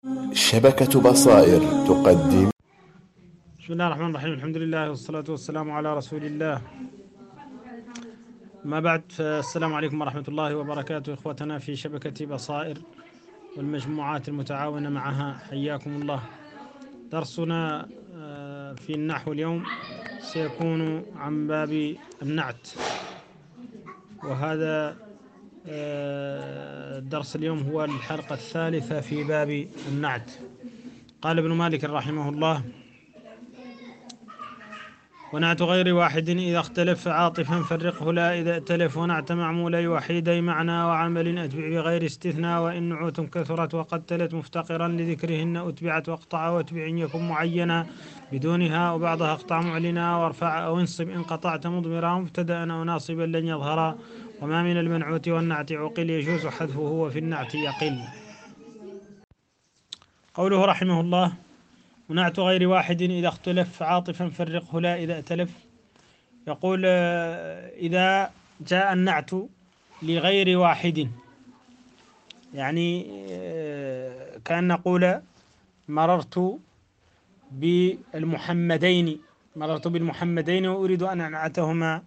شبكة بصائر تقدم. بسم الله الرحمن الرحيم. الحمد لله والصلاة والسلام على رسول الله. ما بعد، فالسلام عليكم ورحمة الله وبركاته إخوتنا في شبكة بصائر والمجموعات المتعاونة معها، حياكم الله. درسنا في النحو اليوم سيكون عن باب النعت، وهذا الدرس اليوم هو الحلقة الثالثة في باب النعت. قال ابن مالك رحمه الله: ونعت غير واحد إذا اختلف عاطفا فرقه لا إذا ائتلف، ونعت معمولي وحيدي معنى وعمل أتبع بغير استثناء، وإن نعوت كثرت وقد تلت مفتقرا لذكرهن أتبعت واقطع، واتبع إن يكن معينا بدونها وبعضها اقطع معلنا، وارفع أو انصب إن قطعت مضمرا مبتدأ أو ناصبا لن يظهرا، وما من المنعوت والنعت عقل يجوز حذفه وفي النعت يقل. قوله رحمه الله: ونعت غير واحد إذا اختلف عاطفا فرقه لا إذا ائتلف. يقول إذا جاء النعت لغير واحد، يعني كأن نقول مررت بالمحمدين وأريد أن أنعتهما،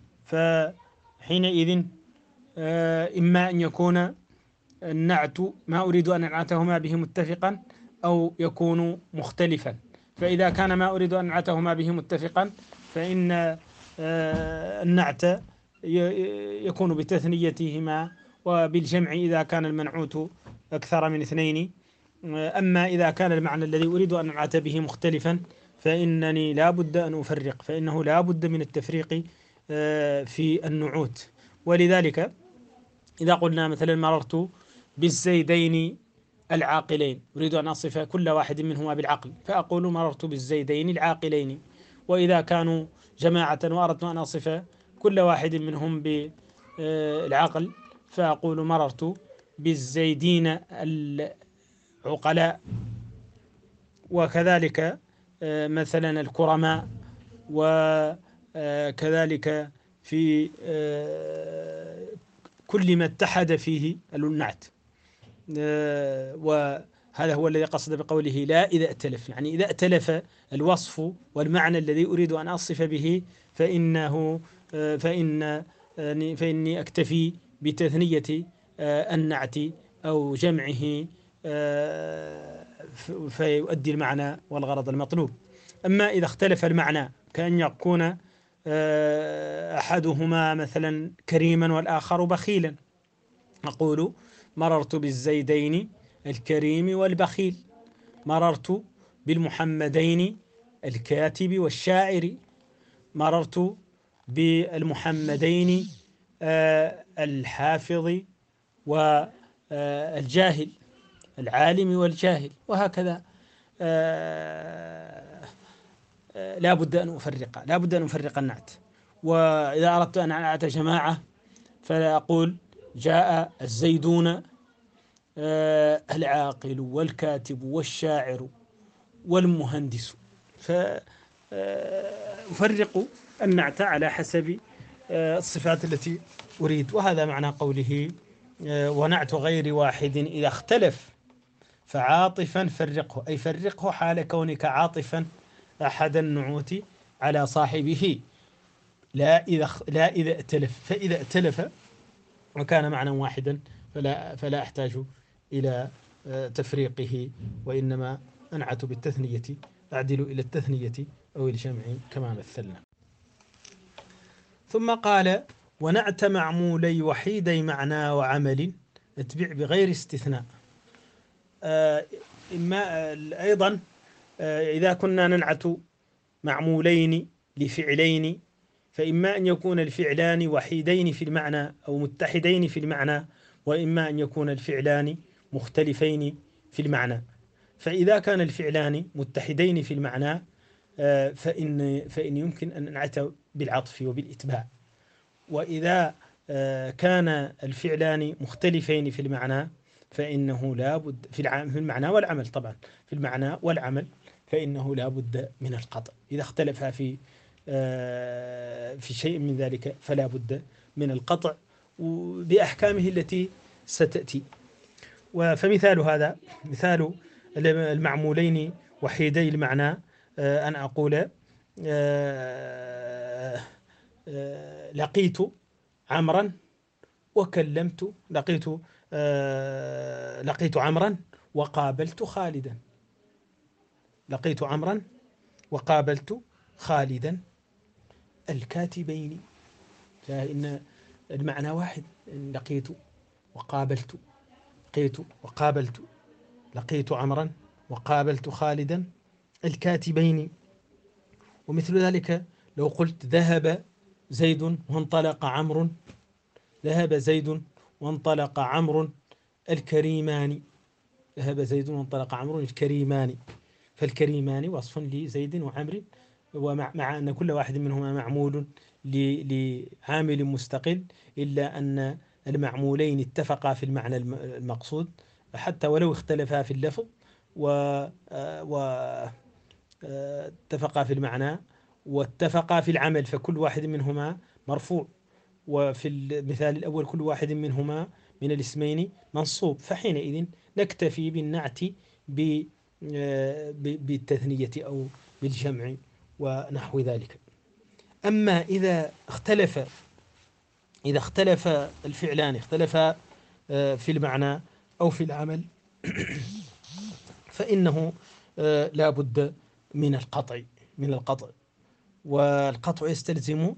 فحينئذ إما أن يكون النعت ما أريد أن أنعتهما به متفقا أو يكون مختلفا. فإذا كان ما أريد أن أنعتهما به متفقا فإن النعت يكون بتثنيتهما وبالجمع إذا كان المنعوت أكثر من اثنين. أما إذا كان المعنى الذي أريد أن أنعت به مختلفا فإنني لا بد أن أفرق، فإنه لا بد من التفريق في النعوت. ولذلك إذا قلنا مثلا مررت بالزيدين العاقلين، أريد أن أصف كل واحد منهما بالعقل فأقول مررت بالزيدين العاقلين. وإذا كانوا جماعة وأردت أن أصف كل واحد منهم بالعقل فأقول مررت بالزيدين العقلاء. وكذلك مثلا الكرماء، وكذلك في كل ما اتحد فيه النعت. وهذا هو الذي قصد بقوله لا إذا ائتلف، يعني إذا ائتلف الوصف والمعنى الذي أريد أن أصف به فإني أكتفي بتثنية النعت أو جمعه فيؤدي المعنى والغرض المطلوب. أما إذا اختلف المعنى كأن يكون أحدهما مثلا كريما والآخر بخيلا، أقول مررت بالزيدين الكريم والبخيل، مررت بالمحمدين الكاتب والشاعر، مررت بالمحمدين الحافظ والجاهل، العالم والجاهل، وهكذا. لا بد أن أفرق النعت. وإذا أردت أن أنعت جماعة فلا أقول جاء الزيدون العاقل والكاتب والشاعر والمهندس، فأفرق النعت على حسب الصفات التي أريد. وهذا معنى قوله ونعت غير واحد إذا اختلف فعاطفا فرقه، أي فرقه حال كونك عاطفا أحد النعوت على صاحبه، لا إذا ائتلف. فإذا ائتلف وكان معنى واحدا فلا أحتاج إلى تفريقه، وإنما أنعت بالتثنية، أعدل إلى التثنية أو الجمع كما مثلنا. ثم قال: ونعت معمولي وحيدي معنى وعمل اتبع بغير استثناء. أيضا إذا كنا ننعت معمولين لفعلين فإما أن يكون الفعلان وحيدين في المعنى أو متحدين في المعنى، وإما أن يكون الفعلان مختلفين في المعنى. فإذا كان الفعلان متحدين في المعنى فإن يمكن أن ننعت بالعطف وبالإتباع. وإذا كان الفعلان مختلفين في المعنى فإنه لا بد في المعنى والعمل، طبعا في المعنى والعمل فإنه لا بد من القطع. إذا اختلف في شيء من ذلك فلا بد من القطع بأحكامه التي ستأتي. فمثال هذا مثال المعمولين وحيدي المعنى أن أقول لقيت عمرا وكلمت لقيت عمرا وقابلت خالدا. لقيت عمرا وقابلت خالدا الكاتبين، فإن المعنى واحد. لقيت وقابلت، لقيت وقابلت، لقيت عمرا وقابلت خالدا الكاتبين. ومثل ذلك لو قلت ذهب زيد وانطلق عمرو، ذهب زيد وانطلق عمرو الكريمان. ذهب زيد وانطلق عمرو الكريمان، فالكريمان وصف لزيد وعمرو، ومع أن كل واحد منهما معمول لعامل مستقل، إلا أن المعمولين اتفقا في المعنى المقصود حتى ولو اختلفا في اللفظ، واتفقا في المعنى واتفقا في العمل، فكل واحد منهما مرفوع. وفي المثال الأول كل واحد منهما من الاسمين منصوب، فحينئذ نكتفي بالنعت بالتثنية أو بالجمع ونحو ذلك. أما إذا اختلف الفعلان، اختلفا في المعنى أو في العمل، فإنه لا بد من القطع. والقطع يستلزم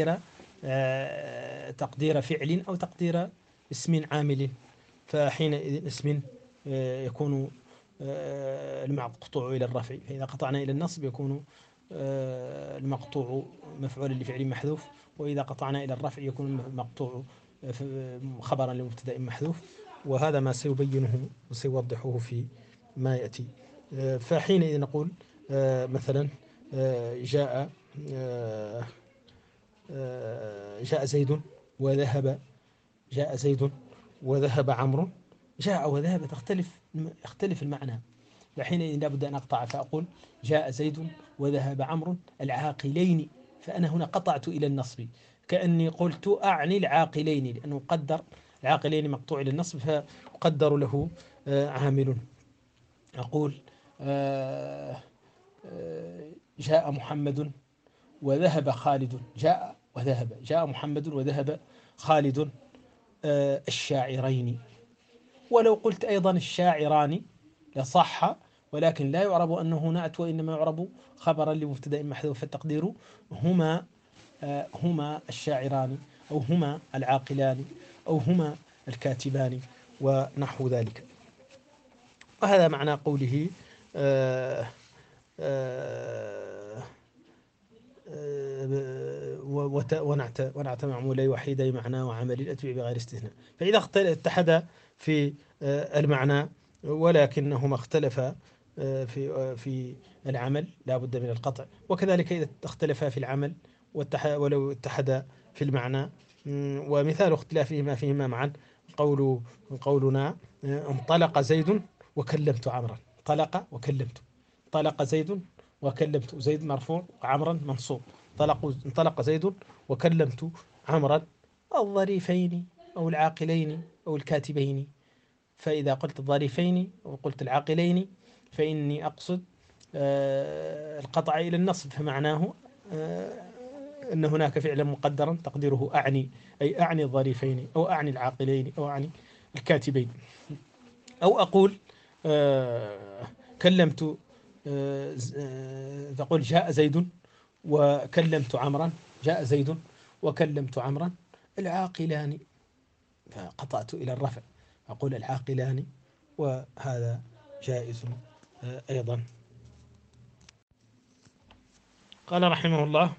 تقدير فعل أو تقدير اسم عامل. فحينئذ اسم يكون المقطوع إلى الرفع، فإذا قطعنا إلى النصب يكون المقطوع مفعولا لفعل محذوف، وإذا قطعنا إلى الرفع يكون المقطوع خبرا لمبتدأ محذوف. وهذا ما سيبينه وسيوضحه في ما يأتي. فحينئذ نقول مثلا جاء زيد وذهب، جاء زيد وذهب عمرو. جاء وذهب يختلف المعنى، فحينئذ لابد أن أقطع، فأقول جاء زيد وذهب عمرو العاقلين، فأنا هنا قطعت إلى النصب، كأني قلت أعني العاقلين، لأنه قدر العاقلين مقطوع إلى النصب فقدر له عامل. أقول جاء محمد وذهب خالد. جاء وذهب، جاء محمد وذهب خالد الشاعرين. ولو قلت أيضا الشاعران لصح، ولكن لا يعرب أنه نعت، وإنما يعرب خبرا لمبتدأ محذوف، فالتقدير هما الشاعران، أو هما العاقلان، أو هما الكاتبان ونحو ذلك. وهذا معنى قوله ونعت معمولي وحيدي معنى وعمل الأتبع بغير استثناء. فإذا اتحد في المعنى ولكنهما اختلفا في العمل لا بد من القطع، وكذلك إذا اختلفا في العمل ولو اتحدا في المعنى. ومثال اختلافهما فيهما معا قولنا انطلق زيد وكلمت عمرا. انطلق وكلمت، انطلق زيد وكلمت، زيد مرفوع وعمرا منصوب. انطلق زيد وكلمت عمرا الظريفين أو العاقلين أو الكاتبين. فإذا قلت الظريفين وقلت العاقلين فإني أقصد القطع إلى النصب، فمعناه أن هناك فعلا مقدرا تقديره أعني، أي أعني الظريفين أو أعني العاقلين أو أعني الكاتبين. أو أقول كلمت، تقول جاء زيد وكلمت عمرا، جاء زيد وكلمت عمرا العاقلان، فقطعت إلى الرفع، أقول العاقلان، وهذا جائز أيضا. قال رحمه الله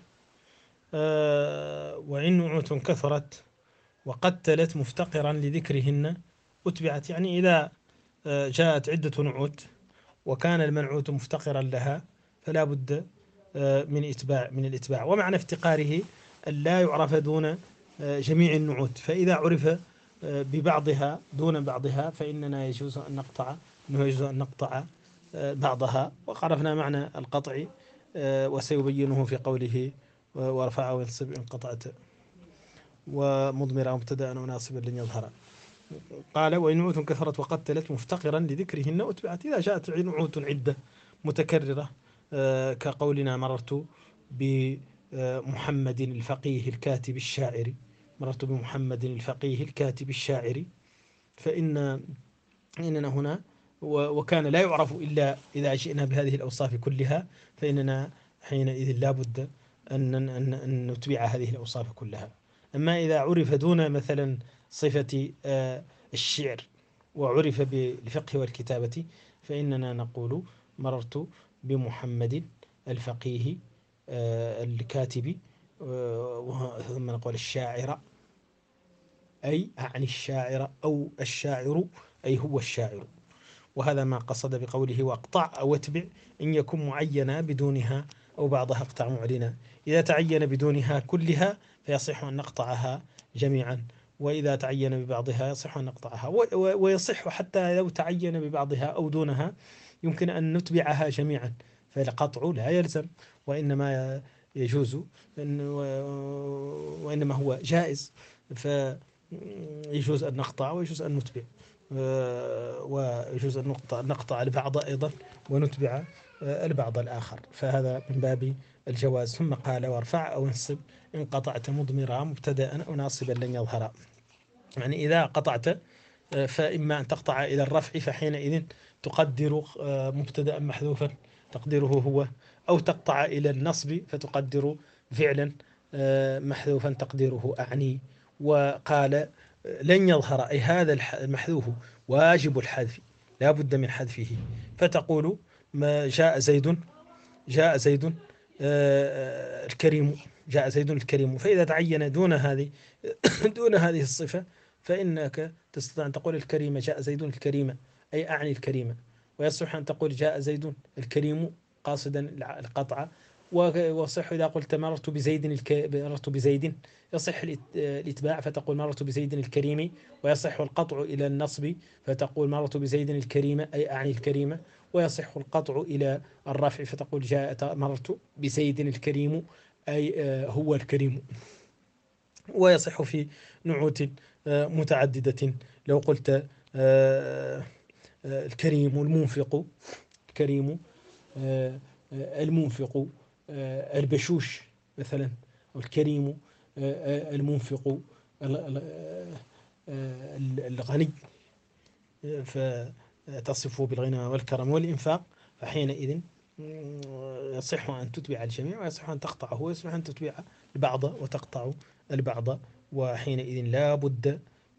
وإن نعوت كثرت وقتلت مفتقرا لذكرهن أتبعت، يعني إذا جاءت عدة نعوت وكان المنعوت مفتقرا لها فلا بد من الإتباع. ومعنى افتقاره أن لا يعرف دون جميع النعوت، فإذا عرف ببعضها دون بعضها فإننا يجوز أن نقطع بعضها. وعرفنا معنى القطع وسيبينه في قوله ورفع وينصب إن قطعت ومضمر أو مبتدأ أو ناصبا لن يظهر. قال وإن نعوت كثرت وقتلت مفتقرا لذكرهن أتبعت. إذا جاءت نعوت عدة متكررة كقولنا مررت بمحمد الفقيه الكاتب الشاعر، مررت بمحمد الفقيه الكاتب الشاعر، فإننا هنا وكان لا يعرف إلا إذا جئنا بهذه الأوصاف كلها، فإننا حينئذ لا بد أن نتبع هذه الأوصاف كلها. أما إذا عرف دون مثلا صفة الشعر وعرف بالفقه والكتابة، فإننا نقول مررت بمحمد الفقيه الكاتب، ثم نقول الشاعر أي أعني الشاعر أو الشاعر أي هو الشاعر. وهذا ما قصد بقوله واقطع أو اتبع إن يكن معينا بدونها أو بعضها اقطع معلنا. إذا تعين بدونها كلها فيصح أن نقطعها جميعا، وإذا تعين ببعضها يصح أن نقطعها، ويصح حتى لو تعين ببعضها أو دونها يمكن أن نتبعها جميعا، فالقطع لا يلزم وإنما يجوز وإنما هو جائز، فيجوز أن نقطع ويجوز أن نتبع، ويجوز أن نقطع البعض أيضا ونتبع البعض الآخر، فهذا من باب الجواز. ثم قال وارفع أو انصب إن قطعت مضمرا مبتدأ أو ناصبا لن يظهر. يعني إذا قطعت فإما أن تقطع إلى الرفع فحينئذ تقدر مبتدأ محذوفا تقديره هو، أو تقطع إلى النصب فتقدر فعلا محذوفا تقديره أعني. وقال لن يظهر أي هذا المحذوف واجب الحذف لا بد من حذفه، فتقول ما جاء زيد، جاء زيد الكريم، جاء زيد الكريم. فإذا تعين دون هذه دون هذه الصفة فإنك تستطيع أن تقول الكريم جاء زيد الكريمة أي أعني الكريمة، ويصح أن تقول جاء زيد الكريم قاصدا القطع. وصح إذا قلت مررت بزيد مررت بزيد يصح الإتباع فتقول مررت بزيد الكريم، ويصح القطع إلى النصب فتقول مررت بزيد الكريمة أي أعني الكريمة، ويصح القطع إلى الرفع فتقول مررت بزيد الكريم أي هو الكريم. ويصح في نعوت متعددة لو قلت الكريم المنفق، الكريم المنفق البشوش مثلا، الكريم المنفق الغني، فتصفه بالغنى والكرم والإنفاق، فحينئذ يصح أن تتبع الجميع ويصح أن تقطعه ويصح أن تتبع البعض وتقطع البعض. وحينئذ لا بد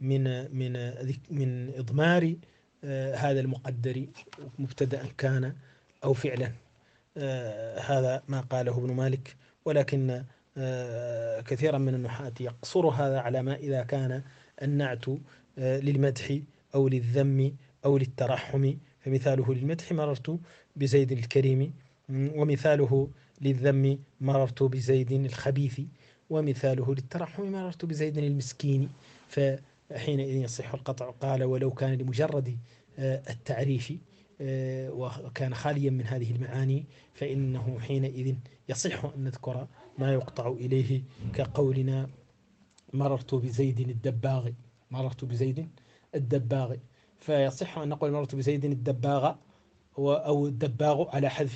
من إضمار هذا المقدر مبتدأ كان أو فعلا. هذا ما قاله ابن مالك، ولكن كثيرا من النحاة يقصر هذا على ما إذا كان النعت للمدح أو للذم أو للترحم، فمثاله للمدح مررت بزيد الكريم، ومثاله للذم مررت بزيد الخبيث، ومثاله للترحم مررت بزيد المسكين، فحينئذ يصح القطع. قال ولو كان لمجرد التعريف وكان خاليا من هذه المعاني فإنه حينئذ يصح أن نذكر ما يقطع إليه، كقولنا مررت بزيد الدباغ، مررت بزيد الدباغ، فيصح أن نقول مررت بزيد الدباغ أو الدباغ على حذف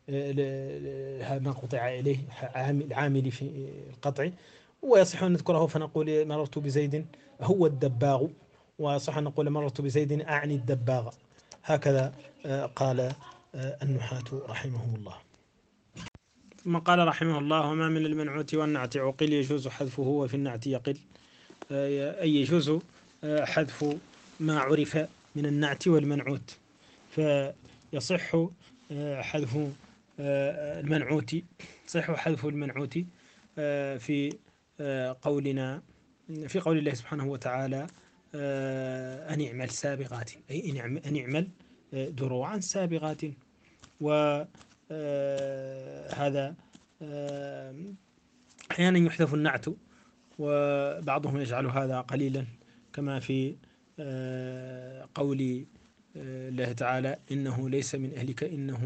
ما قطع إليه العامل في القطع، ويصح أن نذكره فنقول مررت بزيد هو الدباغ، ويصح أن نقول مررت بزيد أعني الدباغ. هكذا قال النحاة رحمهم الله. ثم قال رحمه الله وما من المنعوت والنعت عقل يجوز حذفه وفي النعت يقل، أي يجوز حذف ما عرف من النعت والمنعوت، فيصح حذف المنعوت، صح حذف المنعوت في قولنا في قول الله سبحانه وتعالى أن اعمل سابغات، أي أن اعمل دروعا سابغات. وهذا أحيانا يحذف النعت وبعضهم يجعل هذا قليلا، كما في قول الله تعالى إنه ليس من أهلك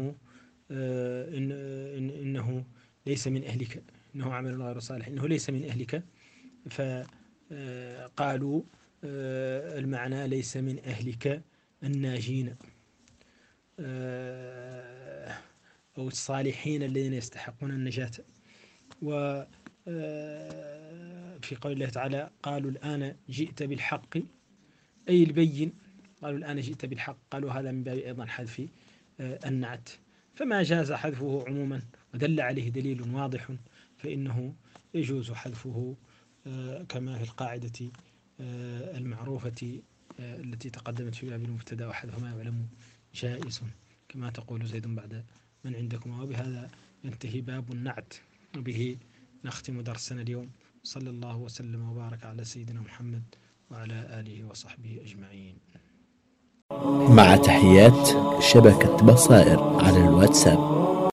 إنه ليس من أهلك إنه عمل غير صالح إنه ليس من أهلك، فقالوا المعنى ليس من أهلك الناجين أو الصالحين الذين يستحقون النجاة. و في قول الله تعالى قالوا الآن جئت بالحق أي البين، قالوا الآن جئت بالحق، قالوا هذا من باب أيضا حذف النعت، فما جاز حذفه عموما ودل عليه دليل واضح فإنه يجوز حذفه كما في القاعدة المعروفة التي تقدمت في باب المبتدا وحذف ما يعلم جائز كما تقول زيد بعد من عندكم. وبهذا ينتهي باب النعت، وبه نختم درسنا اليوم. صلى الله وسلم وبارك على سيدنا محمد وعلى آله وصحبه أجمعين. مع تحيات شبكة بصائر على الواتساب.